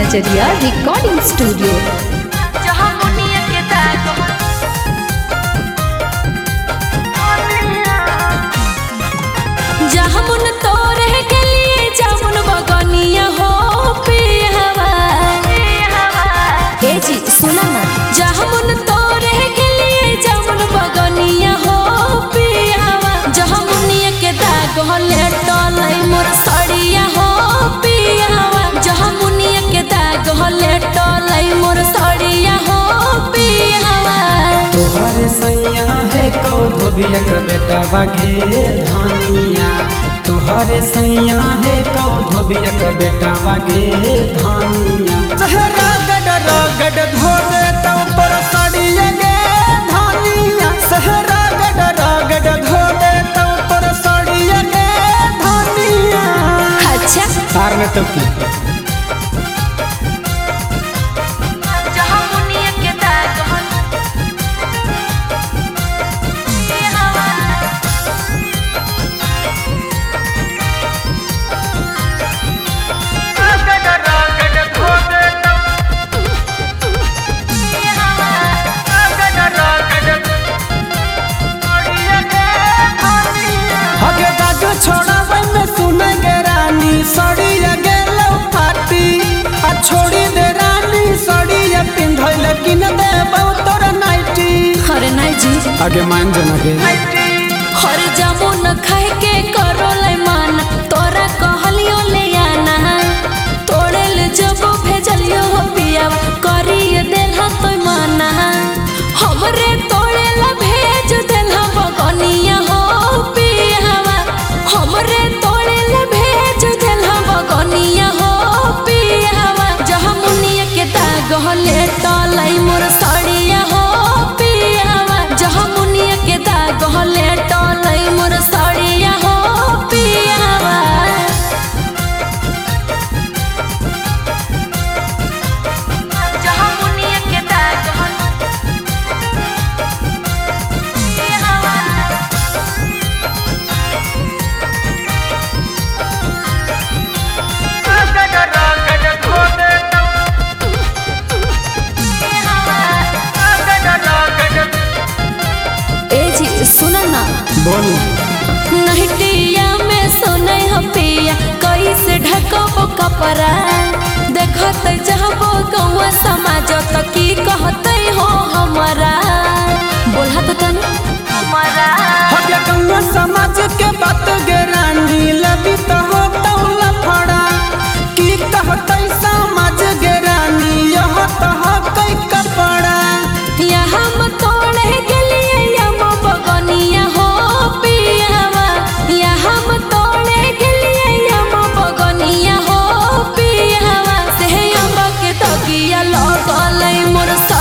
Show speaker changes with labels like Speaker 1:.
Speaker 1: नजरिया recording studio.
Speaker 2: जामुन तोरे के लिए जामुन बगनिया हो पियावा।
Speaker 1: ए जी सुना ना,
Speaker 2: जामुन तोरे के लिए जामुन बगनिया हो पियावा। जामुनिया के दाग होले टोलाई मोर सड़िया हो पियावा। जामुनिया के दाग होले टोलाई मोर सड़िया हो पियावा।
Speaker 3: तोहरे सैया है कौधोबिया का बेटा बागे धानिया। तोहरे सैया है कौधोबिया का बेटा बागे धानिया। सहरा गड धोरे तो पर सड़िया गे धानिया। सहरा गड धोरे तो पर सड़िया गे धानिया।
Speaker 2: अच्छा
Speaker 3: तार में तो की
Speaker 2: जामुनिया के दाग
Speaker 3: सड़िया गेलो फाटी आ छोड़ी दे रानी सड़िया पिंधल किन दे तोर नाइटी।
Speaker 2: अरे नहीं जी
Speaker 3: आगे मान जना के
Speaker 2: हर जामुन खाए के करो ले मान। तोरा कहलियो ले आना तोड़े ले जब भेजलियो हो पिया करिए देला तो माना। हमरे तोड़े ला भेज देला बगनिया हो पियावा। हमरे तोड़े ला भेज देला बगनिया हो पियावा। जामुनिया के दाग होले टोलाई मोर सड़िया हो पियावा। जामुनिया के दाग होले टोलाई मोर सड़िया हो पियावा। जामुनिया के दाग सुना ना
Speaker 3: बोल
Speaker 2: नहटिया में सोने हो पिया कैसे ढकबो कपड़ा। देखत जहबो गौवा समाज तो की कहते हो हमारा। बोला तो तन हमारा
Speaker 3: हटिया कौन समाज के बात गे रानी लबी तो हो तौला फड़ा की कहते समाज गे रानी यह तो हो कई कपड़ा।
Speaker 2: यहाँ हम तोड़े के लिए यम बगनिया हो पियावा। यहाँ हम तोड़े के लिए यम बगनिया हो पियावा। से यम के तगिया लगल मोर